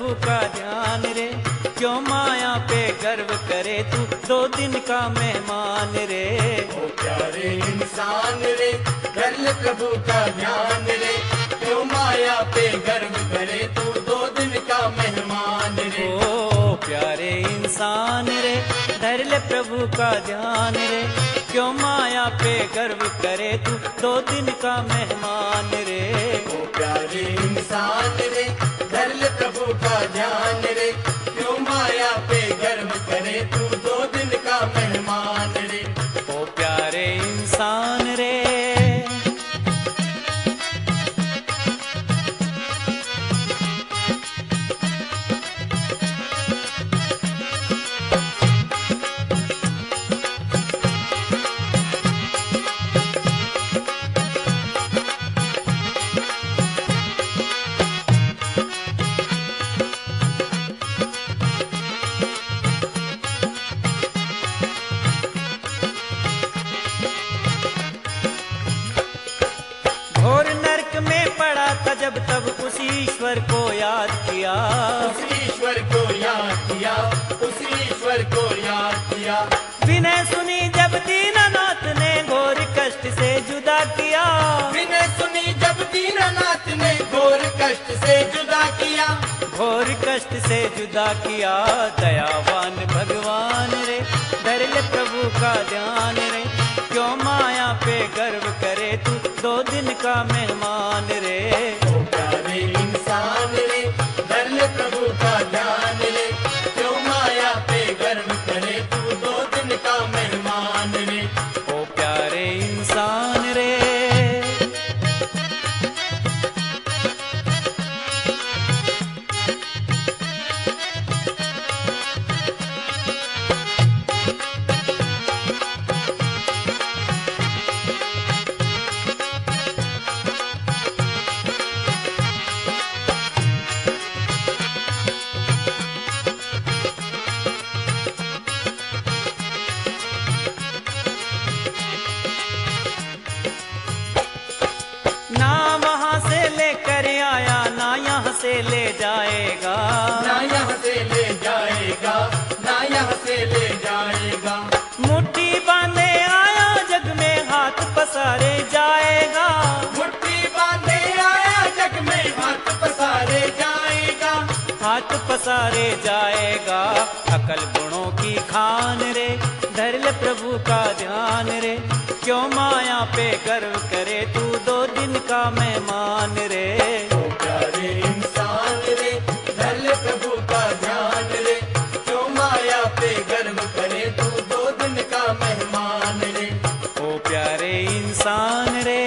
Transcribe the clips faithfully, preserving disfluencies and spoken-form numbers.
प्रभु का ध्यान रे, क्यों माया पे गर्व करे तू, दो दिन का मेहमान रे। ओ प्यारे इंसान रे, कर ले प्रभु का ध्यान रे, क्यों माया पे गर्व करे तू, दो दिन का मेहमान रे। ओ प्यारे इंसान रे, धर ले प्रभु का ध्यान रे, क्यों माया पे गर्व करे तू, दो दिन का मेहमान रे। ओ प्यारे इंसान रे, धर ले प्रभु का ध्यान रे, क्यों माया पे गर्व करे तू, दो दिन का मेहमान रे। ओ प्यारे इंसान रे। घोर नरक में पड़ा था जब तब उस ईश्वर को याद किया, उस ईश्वर को याद किया, उस ईश्वर को याद किया। विनय सुनी जब दीनानाथ ने घोर कष्ट से जुदा किया, विनय सुनी जब दीनानाथ ने घोर कष्ट से जुदा किया, घोर कष्ट से जुदा किया। दयावान भगवान रे, धर ले प्रभु का ध्यान रे, क्यों माया पे गर्व करे तू, दो दिन का मेहमान रे। ओ प्यारे इंसान रे, धर ले प्रभु का ध्यान रे, क्यों माया पे गर्व करे तू, दो दिन का मेहमान रे। ओ प्यारे इंसान रे। ना वहाँ से लेकर आया, ना यहाँ से ले जाएगा, ना यहाँ से ले जाएगा, ना यहाँ से ले जाएगा। मुट्ठी बांधे आया जग में, हाथ पसारे जाएगा, मुट्ठी बांधे आया जग में, हाथ पसारे जाएगा, हाथ पसारे जाएगा। अकल गुणों की खान रे, धर ले प्रभु का ध्यान रे, क्यों माया पे गर्व करे तू, दो दिन का मेहमान रे। ओ प्यारे इंसान रे, धर ले प्रभु का ध्यान रे, क्यों माया पे गर्व करे तू, दो दिन का मेहमान रे। ओ प्यारे इंसान रे।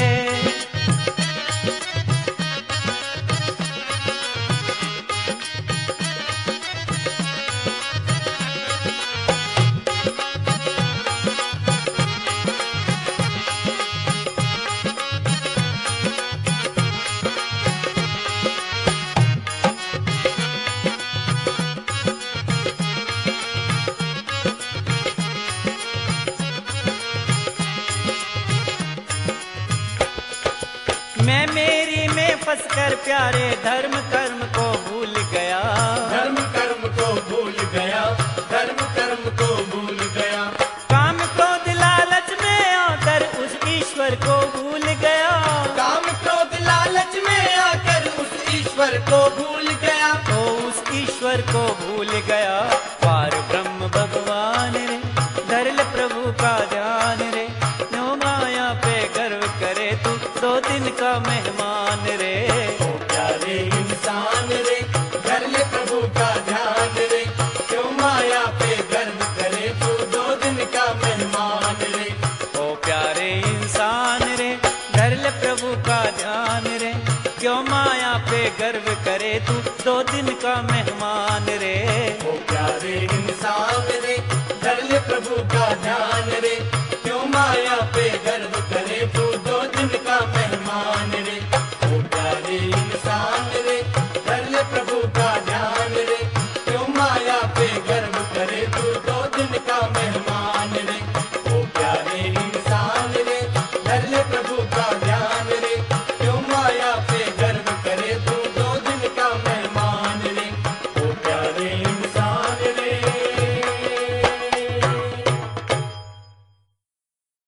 मैं मेरी में फंस कर प्यारे धर्म कर्म को भूल गया, धर्म कर्म को भूल गया, धर्म कर्म को भूल गया। काम क्रोध लालच में आकर उस ईश्वर को भूल गया, काम क्रोध लालच में आकर उस ईश्वर को भूल गया, तो उस ईश्वर को भूल गया। पार ब्रह्म भगवान रे, धर ले प्रभु का ध्यान रे, नो माया पे गर्व करे तू, दो दिन का मेहमान रे। ओ प्यारे इंसान रे, धर ले प्रभु का ध्यान रे, क्यों माया पे गर्व करे तू, दो दिन का मेहमान रे। ओ प्यारे इंसान रे, धर ले प्रभु का ध्यान रे, क्यों माया पे गर्व करे तू, दो दिन का मेहमान रे। ओ प्यारे इंसान रे, धर ले प्रभु का ध्यान